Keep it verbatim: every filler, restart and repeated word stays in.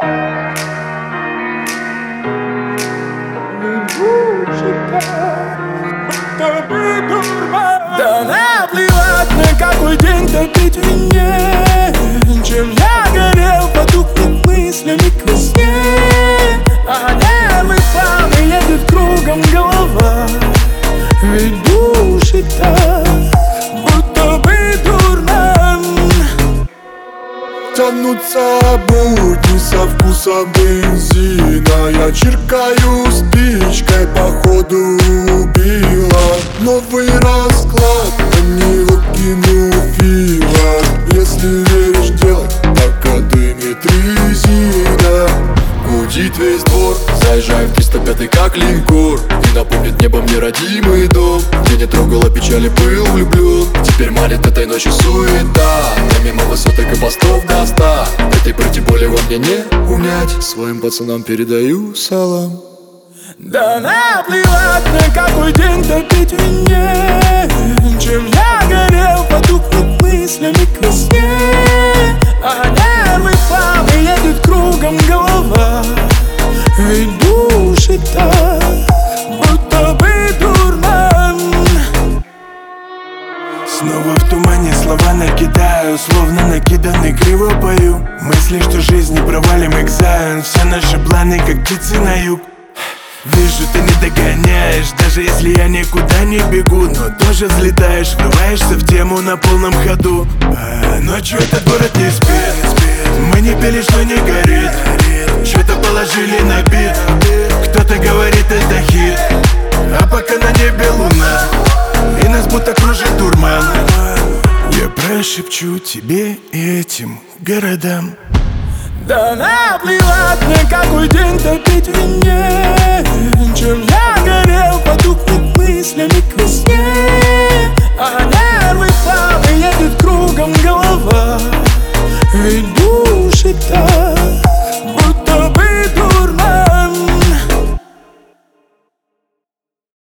Да наплевать, на какой день топить вине, чем я горел, потухнет мыслями к весне. А небо плавно едет кругом голова, ведь душит так, будто бы дурман. Тянутся будни со вкусом бензина. Я чиркаю спичкой, походу убила. Новый расклад, на него кину фила. Если веришь, делай, пока дымит резина. Гудит весь двор, заезжаю в триста пятый как линкор. И напомнит небо мне родимый дом, где не трогала печали, был влюблен. Теперь манит этой ночью суета, я мимо высоток и постов до ста. Этой прыти боли во мне не унять, своим пацанам передаю салам. Да наплевать, на какой день топить вине, чем я горел, потухнет мыслями к весне. А нервы плавно едет кругом голова, ведь душит так, будто бы дурман. Снова в тумане слова накидаю, словно накиданный криво пою. Мысли, что жизнь не провалим экзамен, все наши планы как птицы на юг. Вижу, ты не догоняешь, даже если я никуда не бегу. Но тоже взлетаешь, врываешься в тему на полном ходу. А ночью этот город не спит, мы не пели, что не горит. Что-то положили на бит, кто-то говорит, это хит. А пока на небе луна, и нас будто кружит дурман. Я прошепчу тебе и этим городам. Да наплевать, на какой день топить вине,